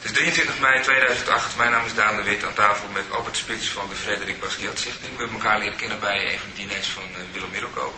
Het is 23 mei 2008. Mijn naam is Daan de Wit, aan tafel met Albert Spits van de Frederik Basquiat Stichting. We hebben elkaar leren kennen bij een van de diners van Willem Middelkoop.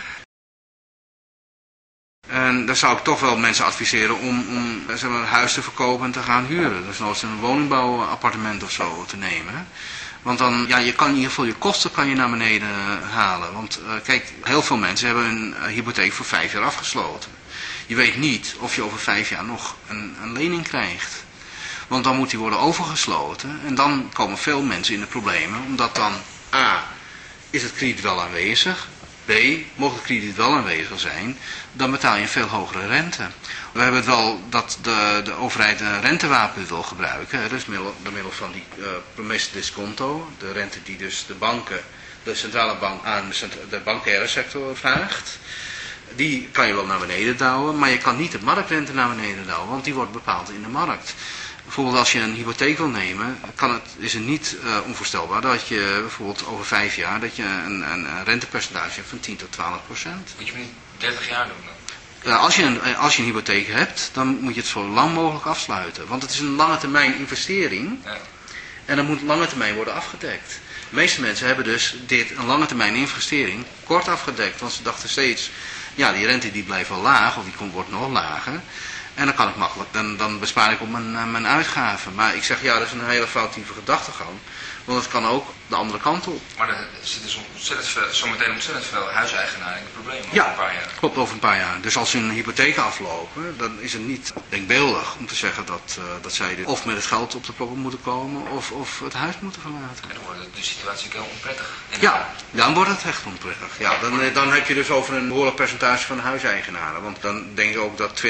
En daar zou ik toch wel mensen adviseren om zeg maar, een huis te verkopen en te gaan huren. Dus nooit een woningbouwappartement of zo te nemen. Hè? Want dan, ja, je kan in ieder geval je kosten kan je naar beneden halen. Want kijk, heel veel mensen hebben hun hypotheek voor 5 jaar afgesloten. Je weet niet of je over 5 jaar nog een lening krijgt. Want dan moet die worden overgesloten. En dan komen veel mensen in de problemen. Omdat dan, A, is het krediet wel aanwezig. B, mocht het krediet wel aanwezig zijn, dan betaal je een veel hogere rente. We hebben het wel dat de overheid een rentewapen wil gebruiken. Dus door middel van die promesso disconto. De rente die dus de centrale bank aan de bankaire sector vraagt. Die kan je wel naar beneden douwen, maar je kan niet de marktrente naar beneden douwen, want die wordt bepaald in de markt. Bijvoorbeeld als je een hypotheek wil nemen, is het niet onvoorstelbaar dat je bijvoorbeeld over 5 jaar dat je een rentepercentage hebt van 10 tot 12%. Moet je niet 30 jaar doen dan? Als je een hypotheek hebt, dan moet je het zo lang mogelijk afsluiten. Want het is een lange termijn investering en dan moet lange termijn worden afgedekt. De meeste mensen hebben dus een lange termijn investering kort afgedekt, want ze dachten steeds, ja, die rente die blijft wel laag of die wordt nog lager. En dan kan ik makkelijk, dan bespaar ik op mijn uitgaven. Maar ik zeg, ja, dat is een hele foutieve gedachtegang. Want het kan ook de andere kant op. Maar er zitten zometeen ontzettend veel huiseigenaren in de problemen over ja, een paar jaar. Klopt, over een paar jaar. Dus als hun hypotheken aflopen, dan is het niet denkbeeldig om te zeggen dat zij of met het geld op de proppen moeten komen of het huis moeten verlaten. En dan wordt de situatie ook heel onprettig. Ja, dan wordt het echt onprettig. Ja, dan heb je dus over een behoorlijk percentage van de huiseigenaren. Want dan denk ik ook dat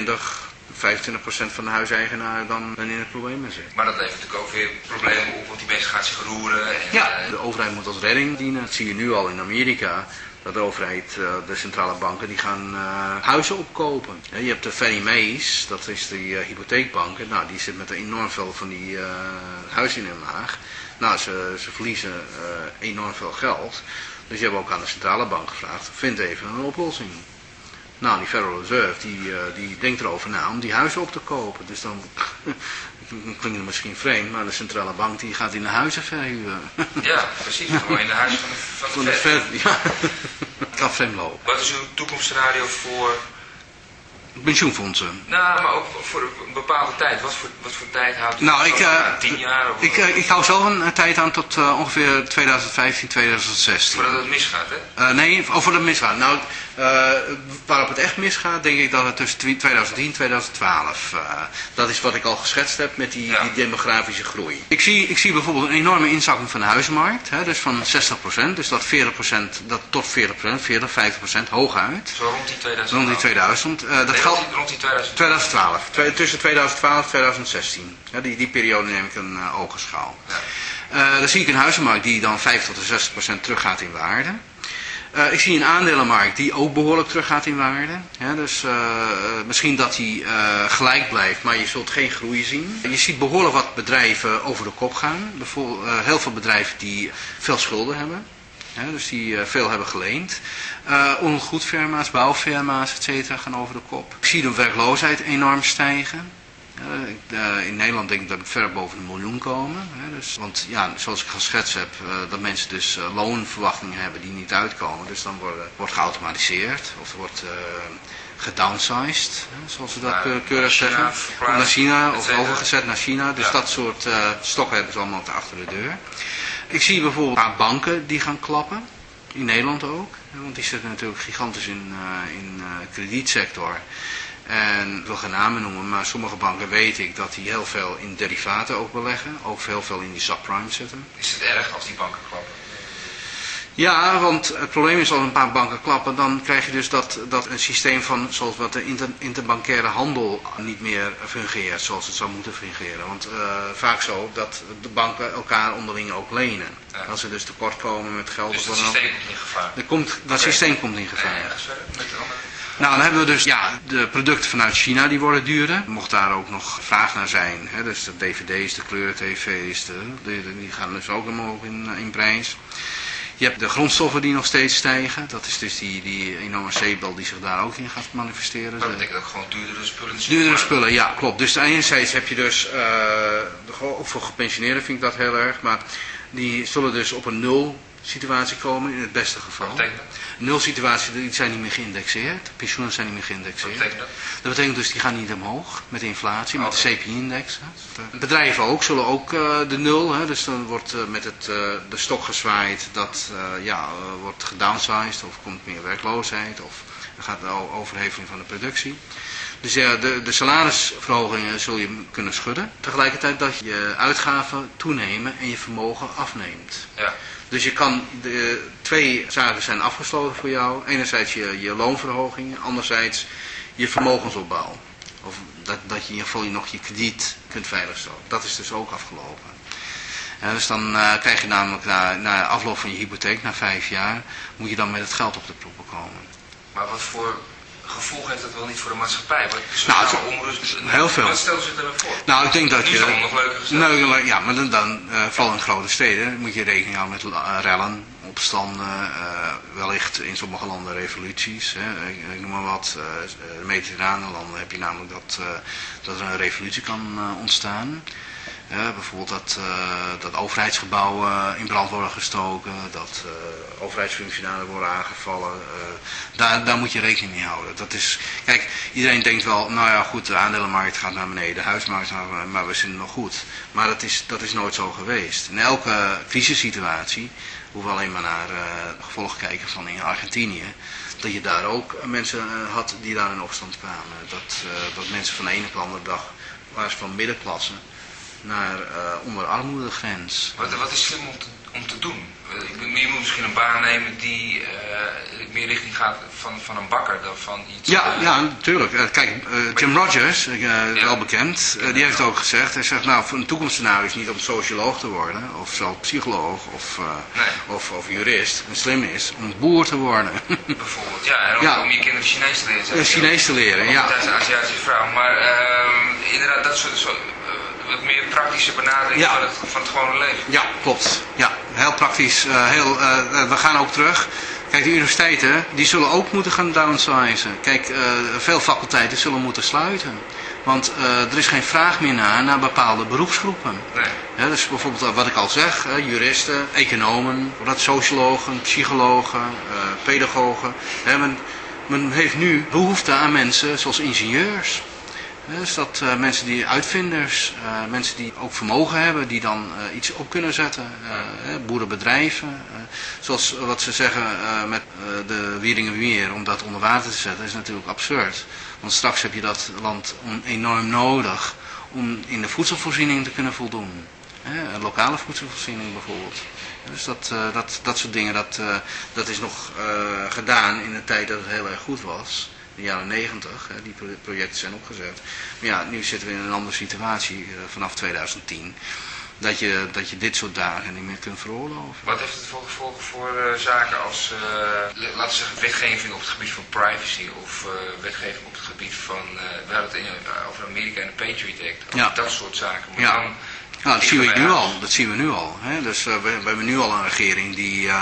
25% van de huiseigenaren dan in het probleem zit. Maar dat levert natuurlijk ook weer problemen op, want die mensen gaan zich roeren. En, ja, de overheid moet als redding dienen. Dat zie je nu al in Amerika. Dat de overheid, de centrale banken, die gaan huizen opkopen. Je hebt de Fannie Mae's, dat is de hypotheekbanken. Nou, die zit met enorm veel van die huizen in hun maag. Nou, ze verliezen enorm veel geld. Dus die hebben ook aan de centrale bank gevraagd, vind even een oplossing. Nou, die Federal Reserve, die denkt erover na om die huizen op te kopen. Dus dan klinkt het misschien vreemd, maar de centrale bank die gaat in de huizen verhuren. Ja, precies. Gewoon in de huizen van de Fed. Ja, het kan vreemd lopen. Wat is uw toekomstscenario voor pensioenfondsen? Nou, maar ook voor een bepaalde tijd. Wat voor tijd houdt u? Nou, 10 jaar? Of ik hou zelf een tijd aan tot ongeveer 2015, 2016. Voordat het misgaat, hè? Nee, voordat het misgaat. Nou, waarop het echt misgaat, denk ik dat het tussen 2010 en 2012. Dat is wat ik al geschetst heb met die demografische groei. Ik zie bijvoorbeeld een enorme inzakking van de huizenmarkt. Hè, dus van 60%. Dus dat 40%, dat tot 40%, 50% hooguit. Zo rond die 2000. Rond die 2000. Dat geldt rond die 2012. Tussen 2012 en 2016. Ja, die periode neem ik een oogschouw. Ja. Dan zie ik een huizenmarkt die dan 50 tot 60% teruggaat in waarde. Ik zie een aandelenmarkt die ook behoorlijk teruggaat in waarde. Ja, dus misschien dat die gelijk blijft, maar je zult geen groei zien. Je ziet behoorlijk wat bedrijven over de kop gaan. Bijvoorbeeld heel veel bedrijven die veel schulden hebben. Ja, dus die veel hebben geleend. Ongoedfirma's, bouwfirma's, etc. gaan over de kop. Ik zie de werkloosheid enorm stijgen. In Nederland denk ik dat we ver boven de 1 miljoen komen. Dus, want ja, zoals ik geschetst heb, dat mensen dus loonverwachtingen hebben die niet uitkomen. Dus dan wordt geautomatiseerd of er wordt gedownsized, zoals we dat keurig zeggen. Naar China of overgezet naar China. Dus dat soort stokken hebben ze allemaal achter de deur. Ik zie bijvoorbeeld een paar banken die gaan klappen. In Nederland ook. Want die zitten natuurlijk gigantisch in de kredietsector. En ik wil geen namen noemen, maar sommige banken weet ik dat die heel veel in derivaten ook beleggen. Ook heel veel in die subprime zitten. Is het erg als die banken klappen? Ja, want het probleem is als een paar banken klappen, dan krijg je dus dat een systeem van, zoals wat de interbankaire handel niet meer fungeert zoals het zou moeten fungeren. Want vaak zo dat de banken elkaar onderling ook lenen. Ja. Als ze dus tekort komen met geld. Dus het systeem komt in gevaar? Dat systeem komt in gevaar. Ja, met de andere... Nou, dan hebben we dus de producten vanuit China die worden duurder. Mocht daar ook nog vraag naar zijn. Hè, dus de dvd's, de kleur-tv's, die gaan dus ook omhoog in prijs. Je hebt de grondstoffen die nog steeds stijgen. Dat is dus die enorme zeepbel die zich daar ook in gaat manifesteren. Dat betekent ook gewoon duurdere spullen. Duurdere spullen, ja, klopt. Dus enerzijds heb je dus, ook voor gepensioneerden vind ik dat heel erg, maar die zullen dus op een nul situatie komen in het beste geval. Wat betekent dat? Nul situatie, die zijn niet meer geïndexeerd. Pensioenen zijn niet meer geïndexeerd. Wat betekent dat? Dat betekent dus die gaan niet omhoog met de inflatie, met de CPI-index. Bedrijven ook zullen ook de nul, hè, dus dan wordt met de stok gezwaaid, dat wordt gedownsized of komt meer werkloosheid of er gaat de overheveling van de productie. Dus ja, de salarisverhogingen zul je kunnen schudden. Tegelijkertijd dat je uitgaven toenemen en je vermogen afneemt. Ja. Dus je kan, twee zaken zijn afgesloten voor jou. Enerzijds je loonverhoging, anderzijds je vermogensopbouw. Of dat je in ieder geval nog je krediet kunt veiligstellen. Dat is dus ook afgelopen. Dus dan krijg je namelijk na afloop van je hypotheek, na 5 jaar, moet je dan met het geld op de proppen komen. Maar wat voor gevolg heeft dat wel niet voor de maatschappij? Onrust, heel veel. Wat stellen ze er dan voor? Nou, ik denk dat nu is het nog leuker gesteld. Ja, maar dan vooral in grote steden moet je rekening houden met rellen, opstanden, wellicht in sommige landen revoluties. Hè. Ik noem maar wat. De mediterrane landen heb je namelijk dat er een revolutie kan ontstaan. Bijvoorbeeld dat overheidsgebouwen in brand worden gestoken, dat overheidsfunctionarissen worden aangevallen. Daar moet je rekening mee houden. Dat is, kijk, iedereen denkt wel, nou ja goed, de aandelenmarkt gaat naar beneden, de huismarkt gaat naar beneden, maar we zijn nog goed. Maar dat is nooit zo geweest. In elke crisissituatie, hoeven we alleen maar naar de gevolgen kijken van in Argentinië, dat je daar ook mensen had die daar in opstand kwamen. Dat mensen van de ene op de andere dag, waren van middenklasse, naar onder armoedegrens. Wat is slim om te doen? Je moet misschien een baan nemen die meer richting gaat van een bakker dan van iets... Ja, natuurlijk. Kijk, Jim Rogers, wel bekend, die heeft ook gezegd, hij zegt, nou, voor een toekomstscenario is niet om socioloog te worden, of zelfs psycholoog, of jurist. En slim is om boer te worden. Bijvoorbeeld, ja, en om je kinderen Chinees te leren. Chinees te leren, ja. Dat is een Aziatische vrouw, maar inderdaad, dat soort wat meer praktische benadering van het gewone leven. Ja, klopt. Ja, heel praktisch. We gaan ook terug. Kijk, de universiteiten die zullen ook moeten gaan downsizen. Kijk, veel faculteiten zullen moeten sluiten. Want er is geen vraag meer naar bepaalde beroepsgroepen. Nee. Ja, dus bijvoorbeeld wat ik al zeg, juristen, economen, sociologen, psychologen, pedagogen. Men heeft nu behoefte aan mensen zoals ingenieurs. Dus dat mensen die uitvinders, mensen die ook vermogen hebben, die dan iets op kunnen zetten. Boerenbedrijven, zoals wat ze zeggen met de Wieringermeer, om dat onder water te zetten, is natuurlijk absurd. Want straks heb je dat land enorm nodig om in de voedselvoorziening te kunnen voldoen. Een lokale voedselvoorziening bijvoorbeeld. Dus dat soort dingen, dat is nog gedaan in een tijd dat het heel erg goed was. In de jaren 90, die projecten zijn opgezet. Maar ja, nu zitten we in een andere situatie vanaf 2010. Dat je dit soort dagen niet meer kunt veroorloven. Wat heeft het voor gevolgen voor zaken als, laten we zeggen, wetgeving op het gebied van privacy of wetgeving op het gebied van, we hadden het over Amerika en de Patriot Act, ja. Dat soort zaken. Maar ja. Dan, nou, dat zien we nu al. Hè? Dus we hebben nu al een regering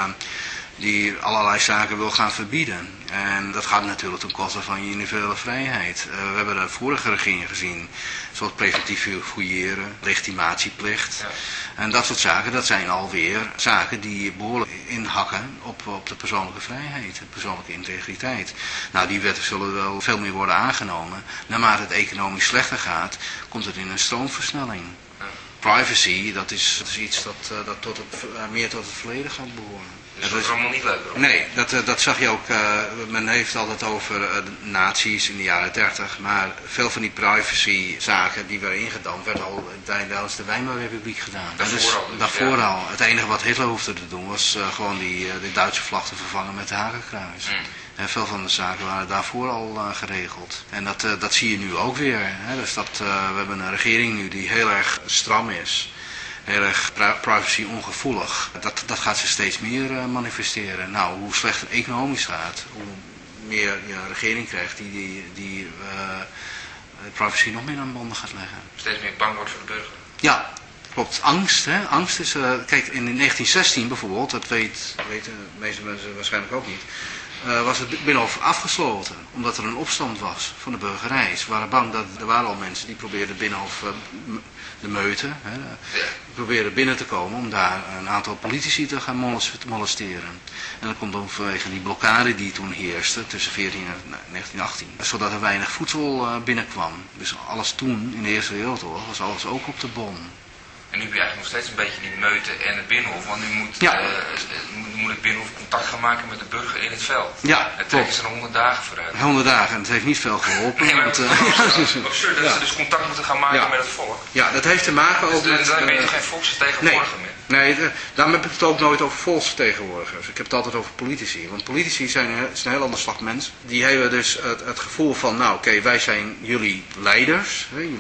die allerlei zaken wil gaan verbieden. En dat gaat natuurlijk ten koste van je individuele vrijheid. We hebben de vorige regering gezien, zoals preventief fouilleren, legitimatieplicht. Ja. En dat soort zaken, dat zijn alweer zaken die behoorlijk inhakken op de persoonlijke vrijheid, de persoonlijke integriteit. Nou, die wetten zullen wel veel meer worden aangenomen. Naarmate het economisch slechter gaat, komt het in een stroomversnelling. Ja. Privacy, dat is iets dat meer tot het verleden gaat behoren. Dus dat is allemaal niet leuk? Hoor. Nee, dat zag je ook. Men heeft altijd over nazi's in de jaren 30. Maar veel van die privacyzaken die werden ingedampt, werden al tijdens de Weimarrepubliek gedaan. Daarvoor al. Het enige wat Hitler hoefde te doen was gewoon die Duitse vlag te vervangen met de hakenkruis. En veel van de zaken waren daarvoor al geregeld. En dat zie je nu ook weer. Hè? Dus we hebben een regering nu die heel erg stram is. Heel erg privacy ongevoelig. Dat gaat zich steeds meer manifesteren. Nou, hoe slechter het economisch gaat, hoe meer je een regering krijgt die privacy nog meer aan banden gaat leggen. Steeds meer bang wordt voor de burger. Ja, Klopt, angst. Hè? Angst is, kijk, in 1916 bijvoorbeeld, dat weten de meeste mensen waarschijnlijk ook niet, was het Binnenhof afgesloten, omdat er een opstand was van de burgerij. Ze waren bang dat er waren al mensen die probeerden Binnenhof, de meute, probeerden binnen te komen om daar een aantal politici te gaan molesteren. En dat komt dan vanwege die blokkade die toen heerste tussen 14 en 1918, zodat er weinig voedsel binnenkwam. Dus alles toen, in de Eerste Wereldoorlog, was alles ook op de bon. En nu heb je eigenlijk nog steeds een beetje die meute en het Binnenhof, want nu moet, moet het Binnenhof contact gaan maken met de burger in het veld. Ja, het trekken ze er 100 dagen vooruit. 100 dagen, en het heeft niet veel geholpen. Nee, maar het is absurd dat ze dus contact moeten gaan maken met het volk. Ja, dat heeft te maken ook met... Dan ben je toch geen volksvertegenwoordiger meer? Nee, daarom heb ik het ook nooit over volksvertegenwoordigers. Ik heb het altijd over politici. Want politici zijn een heel ander slag mens. Die hebben dus het gevoel van, nou oké, wij zijn jullie leiders. Hè,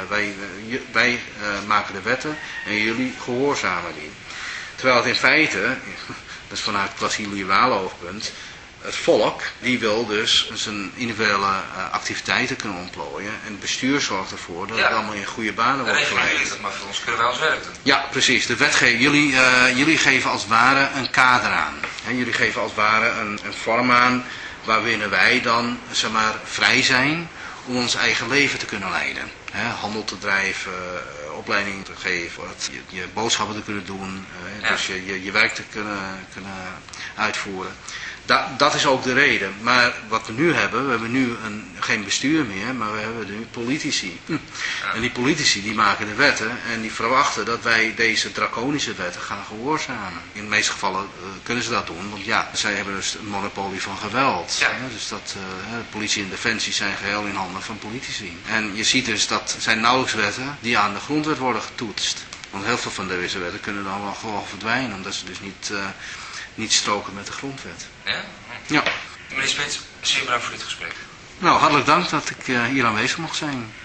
wij maken de wetten en jullie gehoorzamen die. Terwijl het in feite, dat is vanuit het quasi-liberale oogpunt, het volk, die wil dus zijn individuele activiteiten kunnen ontplooien. En het bestuur zorgt ervoor dat het allemaal in goede banen wordt geleid. Jullie dat, maar voor ons kunnen wij ons werk doen. Ja, precies. De wetgeving. Jullie geven als het ware een kader aan. Jullie geven als het ware een vorm aan waarbinnen wij dan, zeg maar, vrij zijn om ons eigen leven te kunnen leiden. Handel te drijven, opleiding te geven, je boodschappen te kunnen doen, dus je werk te kunnen uitvoeren. Dat is ook de reden. Maar wat we hebben nu geen bestuur meer, maar we hebben nu politici. En die politici die maken de wetten en die verwachten dat wij deze draconische wetten gaan gehoorzamen. In de meeste gevallen kunnen ze dat doen, want ja, zij hebben dus een monopolie van geweld. Ja. Dus dat politie en defensie zijn geheel in handen van politici. En je ziet dus dat zijn nauwelijks wetten die aan de grondwet worden getoetst. Want heel veel van deze wetten kunnen dan wel gewoon verdwijnen, omdat ze dus niet stroken met de grondwet. Ja? Ja. Meneer Spits, zeer bedankt voor dit gesprek. Nou, hartelijk dank dat ik hier aanwezig mocht zijn.